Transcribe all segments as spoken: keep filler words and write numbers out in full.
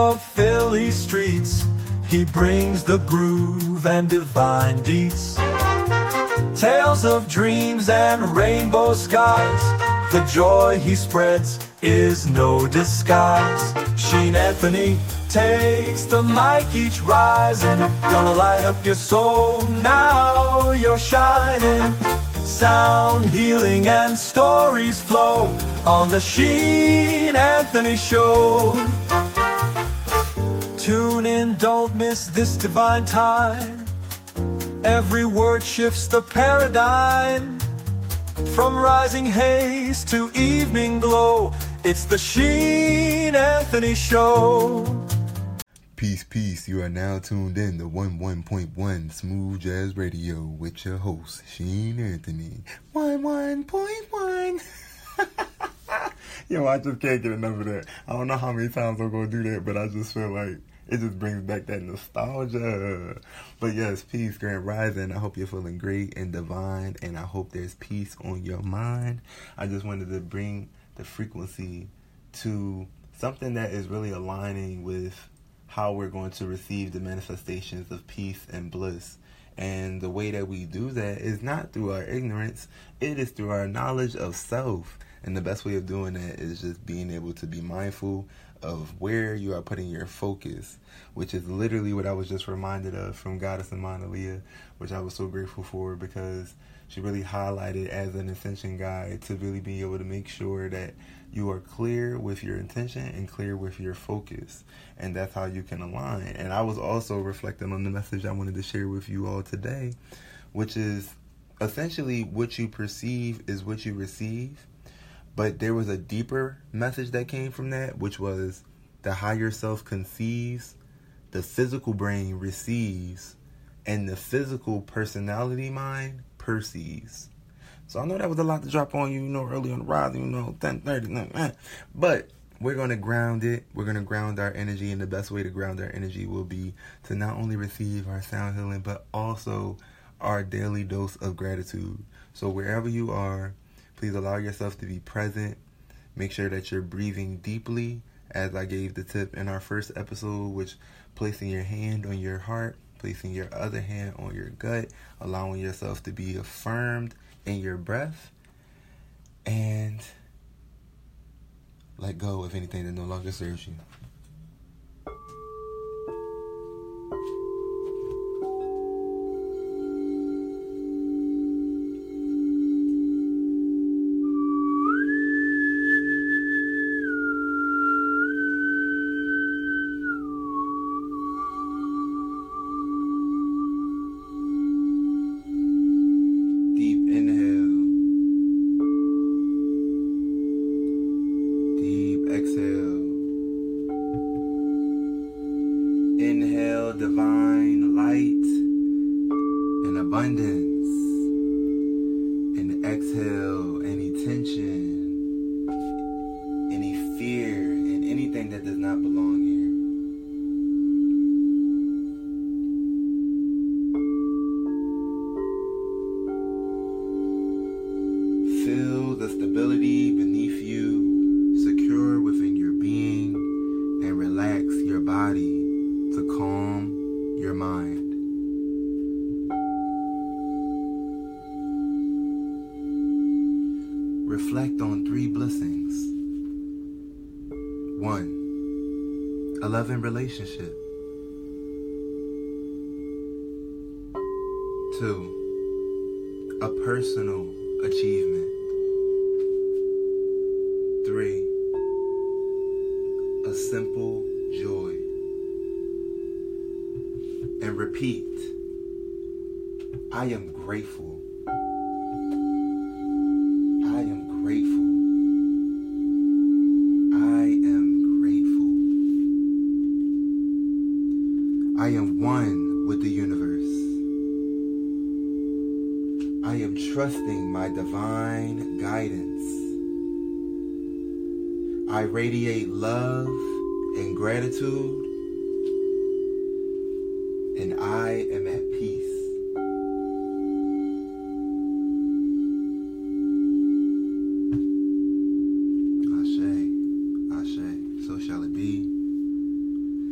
of Philly streets, he brings the groove and divine beats. Tales of dreams and rainbow skies, the joy he spreads is no disguise. Sheen Anthony takes the mic each rising, gonna light up your soul, now you're shining. Sound healing and stories flow on the Sheen Anthony Show. Tune in, don't miss this divine time. Every word shifts the paradigm. From rising haze to evening glow, it's the Sheen Anthony Show. Peace, peace. You are now tuned in to one oh one point one Smooth Jazz Radio with your host, Sheen Anthony. one oh one point one. Yo, I just can't get enough of that. I don't know how many times I'm going to do that, but I just feel like it just brings back that nostalgia. But yes, peace, Grand Rising. I hope you're feeling great and divine, and I hope there's peace on your mind. I just wanted to bring the frequency to something that is really aligning with how we're going to receive the manifestations of peace and bliss. And the way that we do that is not through our ignorance, it is through our knowledge of self. And the best way of doing that is just being able to be mindful of where you are putting your focus, which is literally what I was just reminded of from Goddess Amanda Leah, which I was so grateful for, because she really highlighted as an intention guide to really be able to make sure that you are clear with your intention and clear with your focus. And that's how you can align. And I was also reflecting on the message I wanted to share with you all today, which is essentially what you perceive is what you receive. But there was a deeper message that came from that, which was the higher self conceives, the physical brain receives, and the physical personality mind perceives. So I know that was a lot to drop on you, you know, early on the ride, you know, ten thirty, but we're going to ground it. We're going to ground our energy, and the best way to ground our energy will be to not only receive our sound healing, but also our daily dose of gratitude. So wherever you are, please allow yourself to be present. Make sure that you're breathing deeply, as I gave the tip in our first episode, which placing your hand on your heart, placing your other hand on your gut, allowing yourself to be affirmed in your breath, and let go of anything that no longer serves you. Divine light and abundance, and exhale any tension, any fear, and anything that does not belong here. Feel the stability beneath you, secure within your being, and relax your body to calm your mind. Reflect on three blessings. One, a loving relationship. Two, a personal achievement. Three, a simple joy. And repeat, I am grateful. I am grateful. I am grateful. I am one with the universe. I am trusting my divine guidance. I radiate love and gratitude, and I am at peace. Ashe, Ashe, so shall it be.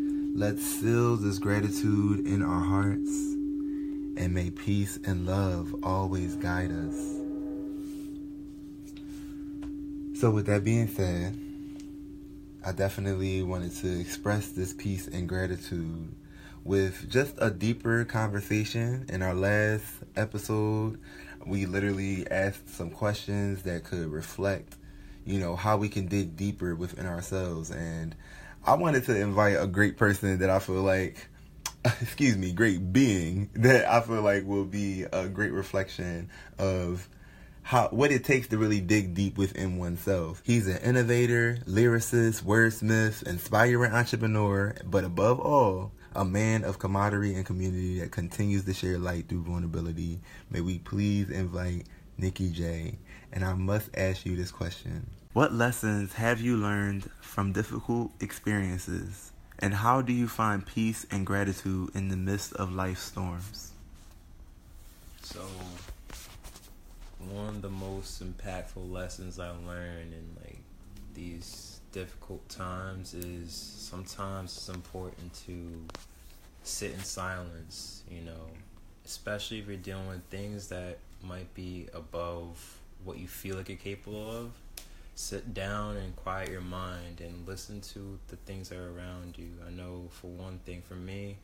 let's seal this gratitude in our hearts, and may peace and love always guide us. So with that being said, I definitely wanted to express this peace and gratitude with just a deeper conversation. In our last episode, we literally asked some questions that could reflect, you know, how we can dig deeper within ourselves. And I wanted to invite a great person that I feel like, excuse me, great being that I feel like will be a great reflection of how what it takes to really dig deep within oneself. He's an innovator, lyricist, wordsmith, inspiring entrepreneur, but above all, a man of camaraderie and community that continues to share light through vulnerability. May we please invite Nikki J. And I must ask you this question. What lessons have you learned from difficult experiences? And how do you find peace and gratitude in the midst of life's storms? So, one of the most impactful lessons I learned in like these difficult times is sometimes it's important to sit in silence, you know, especially if you're dealing with things that might be above what you feel like you're capable of. Sit down and quiet your mind and listen to the things that are around you. I know for one thing, for me,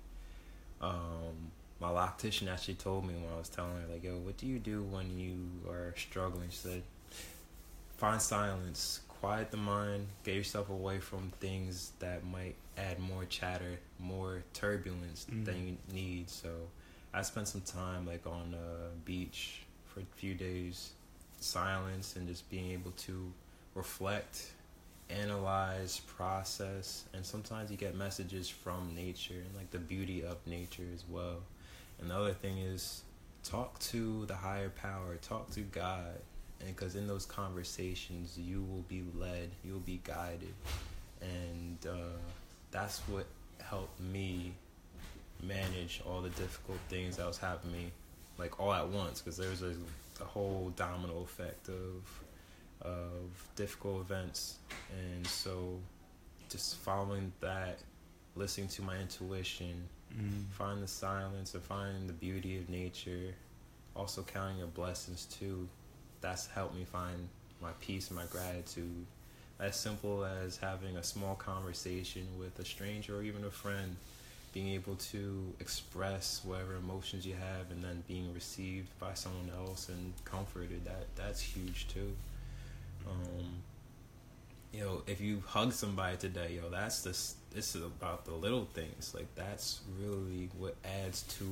um, my loctician actually told me when I was telling her, like, yo, what do you do when you are struggling? She said, find silence, quiet the mind, get yourself away from things that might add more chatter, more turbulence mm-hmm. than you need. So I spent some time like on a beach for a few days, silence, and just being able to reflect, analyze, process, and sometimes you get messages from nature and like the beauty of nature as well. And the other thing is talk to the higher power, talk to God, and because in those conversations you will be led, you will be guided, and uh, that's what helped me manage all the difficult things that was happening to me, like all at once, because there was a, a whole domino effect of of difficult events. And so just following that, listening to my intuition, mm-hmm. find the silence and finding the beauty of nature, also counting your blessings too, that's helped me find my peace and my gratitude. As simple as having a small conversation with a stranger or even a friend, being able to express whatever emotions you have and then being received by someone else and comforted, that that's huge too. Um, you know, if you hug somebody today, yo, that's this. This is about the little things. Like that's really what adds to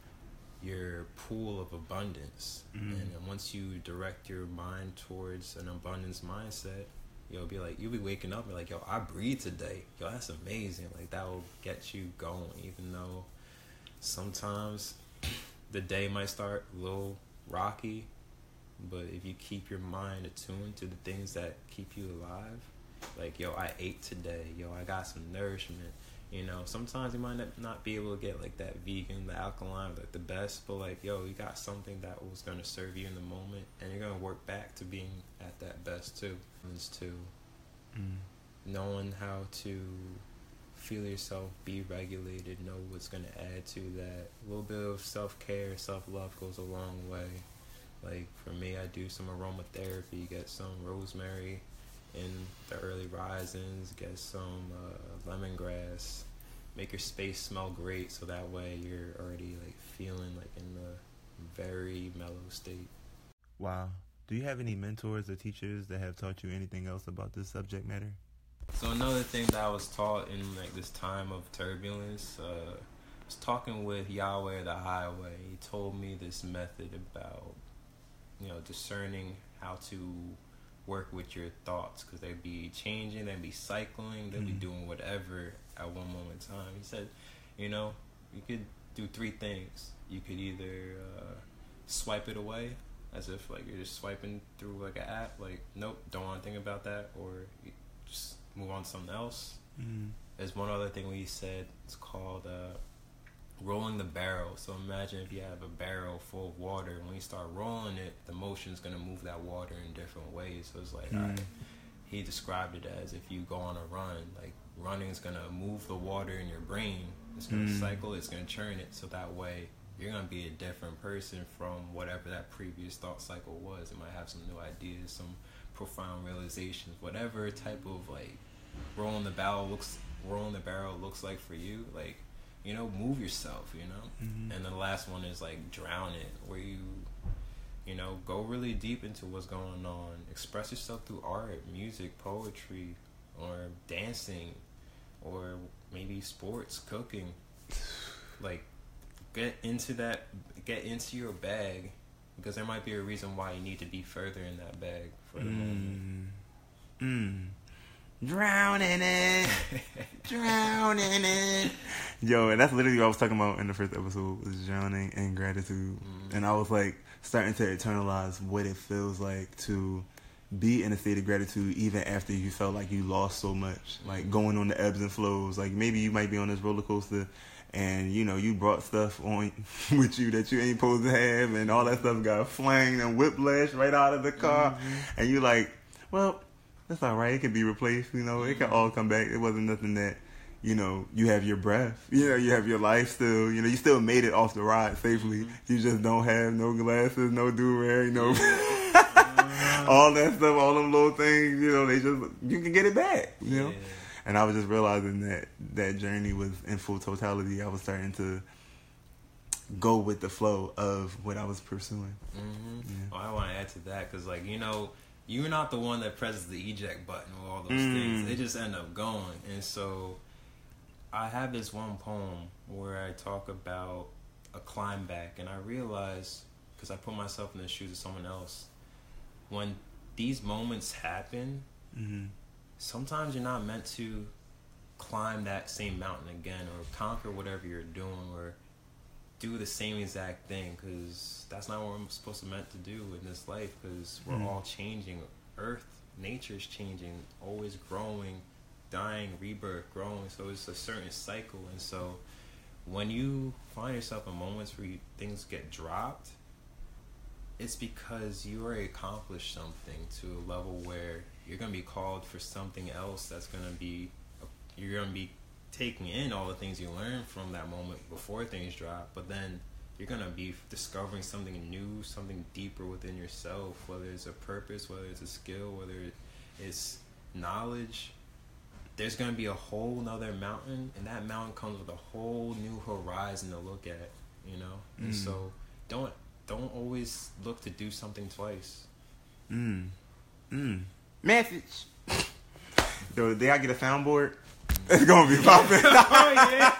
your pool of abundance. Mm-hmm. And then once you direct your mind towards an abundance mindset, you'll be like, you'll be waking up and be like, yo, I breathe today. Yo, that's amazing. Like that will get you going, even though sometimes the day might start a little rocky. But if you keep your mind attuned to the things that keep you alive, like, yo, I ate today, yo, I got some nourishment, you know, sometimes you might not be able to get, like, that vegan, the alkaline, like, the best, but, like, yo, you got something that was going to serve you in the moment, and you're going to work back to being at that best, too. It's to mm. knowing how to feel yourself, be regulated, know what's going to add to that. A little bit of self-care, self-love goes a long way. Like, for me, I do some aromatherapy, get some rosemary in the early risings, get some uh, lemongrass, make your space smell great so that way you're already, like, feeling, like, in the very mellow state. Wow. Do you have any mentors or teachers that have taught you anything else about this subject matter? So another thing that I was taught in, like, this time of turbulence, uh, I was talking with Yahweh the Highway. He told me this method about, you know, discerning how to work with your thoughts, because they'd be changing, they'd be cycling, they'd mm-hmm. be doing whatever at one moment in time. He said, you know, you could do three things. You could either uh, swipe it away, as if like you're just swiping through like an app, like, nope, don't want to think about that, or you just move on to something else. Mm-hmm. There's one other thing we said, it's called uh, rolling the barrel. So imagine if you have a barrel full of water, when you start rolling it, the motion's going to move that water in different ways. So it's like, mm. all right, he described it as if you go on a run, like running is gonna move the water in your brain. It's gonna mm. cycle. It's gonna churn it. So that way, you're gonna be a different person from whatever that previous thought cycle was. It might have some new ideas, some profound realizations, whatever type of like rolling the barrel looks, rolling the barrel looks like for you. Like, you know, move yourself. You know. Mm-hmm. And the last one is like drown it, where you, you know, go really deep into what's going on. Express yourself through art, music, poetry, or dancing, or maybe sports, cooking. Like, get into that, get into your bag, because there might be a reason why you need to be further in that bag for the mm. moment. Mm. Drowning it, drowning it. Yo, and that's literally what I was talking about in the first episode, was drowning in gratitude. Mm. And I was like starting to internalize what it feels like to be in a state of gratitude even after you felt like you lost so much. Like going on the ebbs and flows. Like maybe you might be on this roller coaster and, you know, you brought stuff on with you that you ain't supposed to have, and all that stuff got flanged and whiplash right out of the car. Mm-hmm. And you like, well, that's all right. It can be replaced. You know, it can all come back. It wasn't nothing that, you know, you have your breath. You know, you have your life still. You know, you still made it off the ride safely. You just don't have no glasses, no do-rag, you know. all that stuff, all them little things, you know, they just, you can get it back, you know. Yeah. And I was just realizing that that journey was in full totality. I was starting to go with the flow of what I was pursuing. Mm-hmm. Yeah. Well, I want to add to that because, like, you know, you're not the one that presses the eject button or all those mm. things. They just end up going. And so I have this one poem where I talk about a climb back, and I realized, because I put myself in the shoes of someone else, when these moments happen, mm-hmm. sometimes you're not meant to climb that same mountain again or conquer whatever you're doing or do the same exact thing, because that's not what we're supposed to meant to do in this life, because we're mm. all changing. Earth, nature's changing, always growing, dying, rebirth, growing. So it's a certain cycle. And so when you find yourself in moments where you, things get dropped, it's because you already accomplished something to a level where you're going to be called for something else that's going to be, you're going to be taking in all the things you learned from that moment before things drop, but then you're going to be discovering something new, something deeper within yourself, whether it's a purpose, whether it's a skill, whether it's knowledge. There's going to be a whole nother mountain, and that mountain comes with a whole new horizon to look at, you know? Mm. And so don't don't always look to do something twice. Mm. Mm. Message. Yo, the day I get a soundboard, it's gonna be popping. Oh yeah.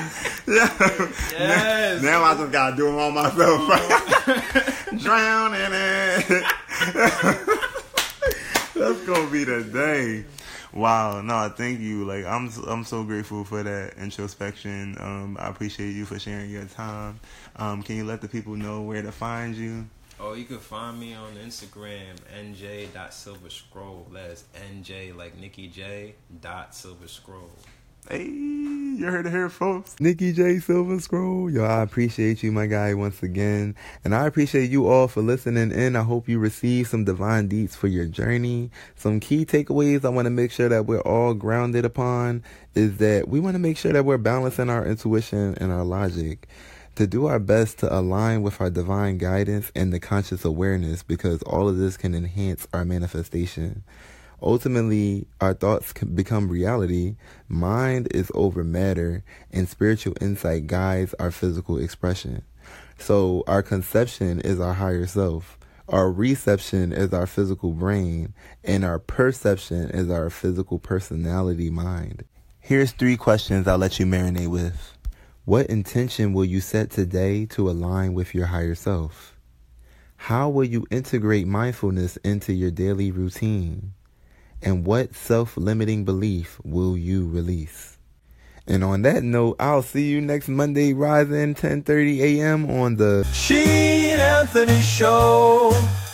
Yeah. Yes. Now, now I just gotta do them all myself. Right? Drowning in it. That's gonna be the day. Wow. No, thank you. Like I'm, I'm so grateful for that introspection. Um, I appreciate you for sharing your time. Um, can you let the people know where to find you? Oh, you can find me on Instagram, N J dot silver scroll. That's N J like Nikki J dot silver scroll. Hey, you heard it here, folks. Nikki J Silver Scroll. Yo, I appreciate you, my guy, once again. And I appreciate you all for listening in. I hope you receive some divine deets for your journey. Some key takeaways I want to make sure that we're all grounded upon is that we want to make sure that we're balancing our intuition and our logic, to do our best to align with our divine guidance and the conscious awareness, because all of this can enhance our manifestation. Ultimately, our thoughts can become reality, mind is over matter, and spiritual insight guides our physical expression. So our conception is our higher self, our reception is our physical brain, and our perception is our physical personality mind. Here's three questions I'll let you marinate with. What intention will you set today to align with your higher self? How will you integrate mindfulness into your daily routine? And what self-limiting belief will you release? And on that note, I'll see you next Monday rising ten thirty a.m. on the Sheen Anthony Show.